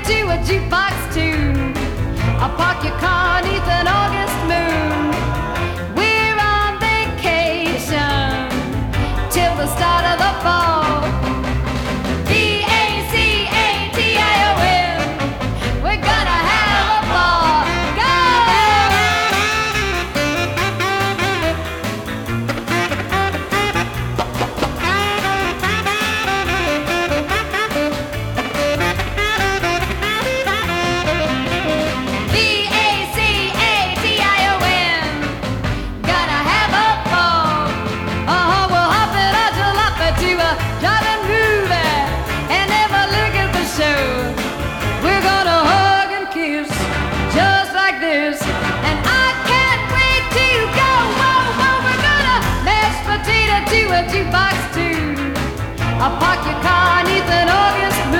to a jukebox tune. I'll park your car neath an August moon. We're on vacation till the start of the fall. V-A-C-A-T-I-O-N. We're gonna have a ball. Go! V-A-C-A-T-I-O-N. Gonna have a ball. We'll hop it a jalopy to a driving movie and never look at the show. We're gonna hug and kiss just like this, and I can't wait to go. Whoa, whoa, we're gonna mash potato to a jukebox too. I'll park your car neath an August